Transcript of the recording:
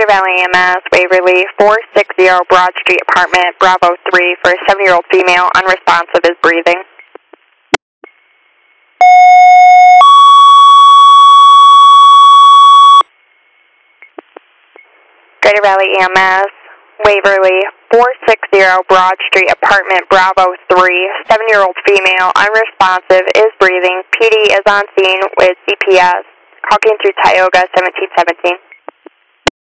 Greater Valley EMS, Waverly, 460 Broad Street Apartment, Bravo 3 for a 7-year-old female, unresponsive, is breathing. Greater Valley EMS, Waverly, 460 Broad Street Apartment, Bravo 3, 7-year-old female, unresponsive, is breathing. PD is on scene with CPS. Talking through Tioga 1717.